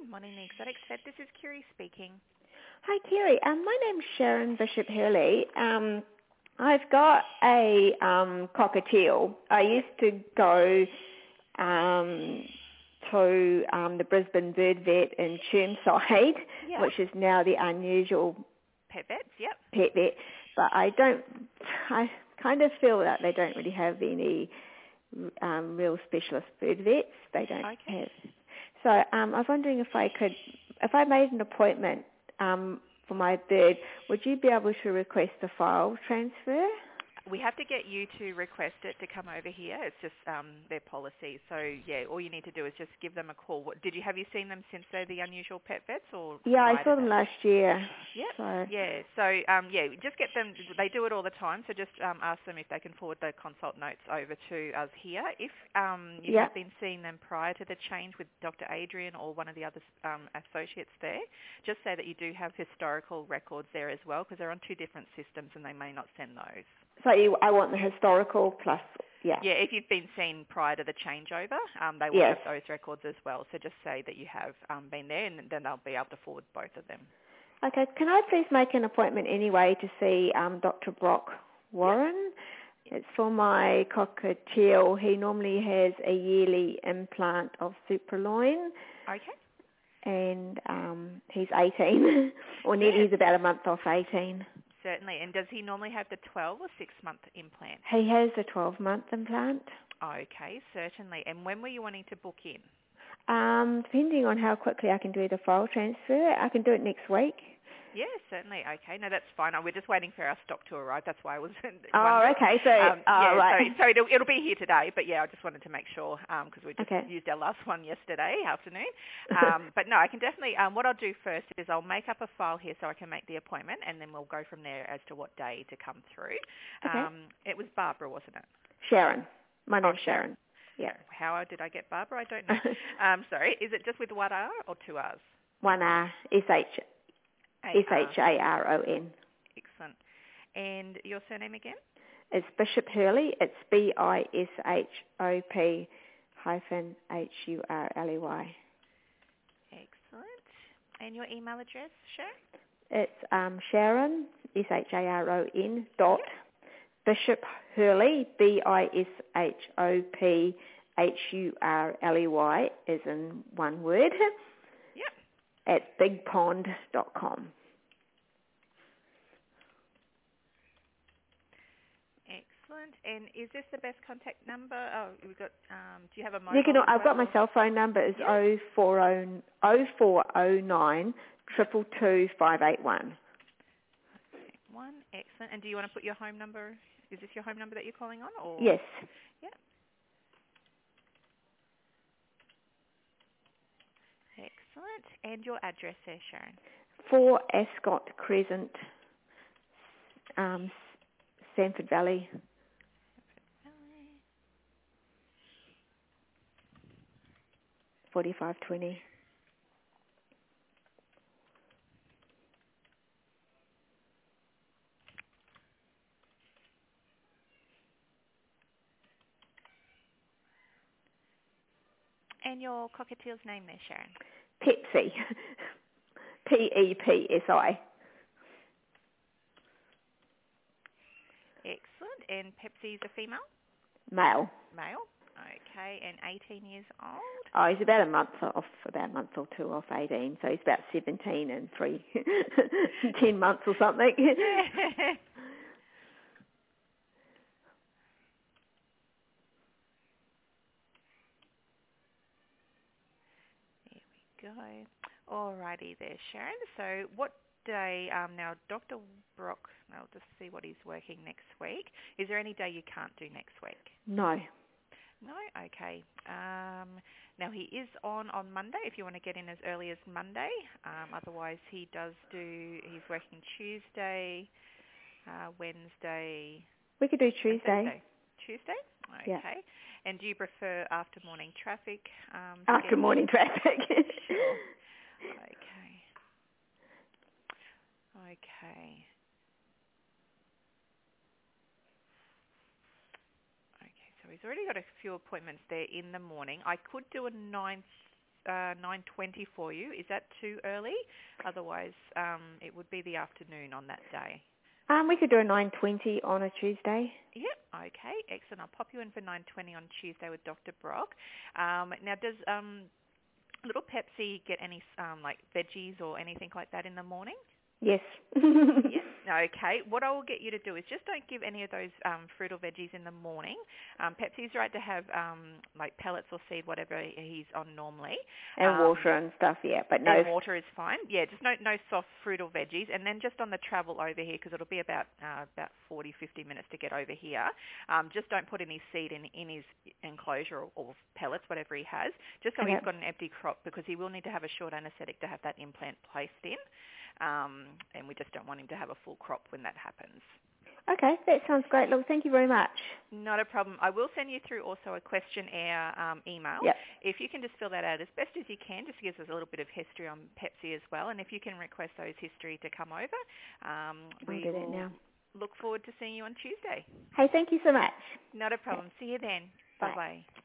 Good morning, the Exotic Vet. This is Kiri speaking. Hi, Kerry. My name's Sharon Bishop Hurley. I've got a cockatiel. I used to go to the Brisbane Bird Vet in Chermside, which is now the Unusual Pet Vets, yep. Pet Vet. But I kind of feel that they don't really have any real specialist bird vets. They don't have. So I was wondering if I made an appointment for my bird, would you be able to request a file transfer? We have to get you to request it to come over here. It's just their policy. So, all you need to do is just give them a call. Have you seen them since they're the Unusual Pet Vets? Or yeah, I saw them last year. Yep. Just get them. They do it all the time, so just ask them if they can forward the consult notes over to us here. If you have been seeing them prior to the change with Dr. Adrian or one of the other associates there, just say that you do have historical records there as well, because they're on two different systems and they may not send those. So I want the historical plus, Yeah, if you've been seen prior to the changeover, they will have those records as well. So just say that you have been there, and then they'll be able to forward both of them. Okay, can I please make an appointment anyway to see Dr. Brock Warren? Yep. It's for my cockatiel. He normally has a yearly implant of supraloin. Okay. And he's 18, or he's about a month off 18. Certainly. And does he normally have the 12 or 6-month implant? He has a 12-month implant. Okay, certainly. And when were you wanting to book in? Depending on how quickly I can do the file transfer, I can do it next week. Yeah, certainly. Okay, no, that's fine. We're just waiting for our stock to arrive. That's why I was wondering. Okay. So, right. So it'll be here today. But I just wanted to make sure because we just used our last one yesterday afternoon. But no, I can definitely. What I'll do first is I'll make up a file here so I can make the appointment, and then we'll go from there as to what day to come through. Okay. It was Barbara, wasn't it? Sharon. My name's Sharon. Yeah. How did I get Barbara? I don't know. Sorry. Is it just with one R or two R's? One R. Sharon. Excellent. And your surname again? It's Bishop Hurley. It's BISHOP HURLEY. Excellent. And your email address, Sharon? It's Sharon, SHARON, dot Bishop Hurley, BISHOP HURLEY, is in one word. At bigpond.com. Excellent. And is this the best contact number? Oh, we've got. Do you have a mobile? I've got my cell phone number. It's 0409 222 581. Excellent. And do you want to put your home number? Is this your home number that you're calling on? Or? Yes. Yeah. Excellent. And your address there, Sharon? 4 Ascot Crescent, Sanford Valley. 4520. And your cockatiel's name there, Sharon? Pepsi. PEPSI. Excellent. And Pepsi's a female? Male. Okay. And 18 years old? Oh, he's about a month or two off 18. So he's about 17 and 10 months or something. Go. Alrighty there, Sharon. So what day, now Dr. Brock, I'll just see what he's working next week. Is there any day you can't do next week? No? Okay. Now he is on Monday if you want to get in as early as Monday. Otherwise he's working Tuesday, Wednesday. We could do Tuesday. Tuesday? Okay. Yeah. And do you prefer after morning traffic? After morning traffic. Sure. Okay. So he's already got a few appointments there in the morning. I could do a 9:30 9:20 for you. Is that too early? Otherwise, it would be the afternoon on that day. We could do a 9:20 on a Tuesday. Yep. Okay. Excellent. I'll pop you in for 9:20 on Tuesday with Dr. Brock. Now, does little Pepsi get any like veggies or anything like that in the morning? Yes. Yes. Okay. What I will get you to do is just don't give any of those fruit or veggies in the morning. Pepsi's right to have like pellets or seed, whatever he's on normally. And water and stuff, yeah. But no. And water is fine. Yeah, just no soft fruit or veggies. And then just on the travel over here, because it'll be about 40, 50 minutes to get over here, just don't put any seed in his enclosure or pellets, whatever he has, just so he's got an empty crop, because he will need to have a short anaesthetic to have that implant placed in. And we just don't want him to have a full crop when that happens. Okay, that sounds great. Look, thank you very much. Not a problem. I will send you through also a questionnaire email. Yep. If you can just fill that out as best as you can, just gives us a little bit of history on Pepsi as well. And if you can request those history to come over, we will look forward to seeing you on Tuesday. Hey, thank you so much. Not a problem. See you then. Bye. Bye-bye.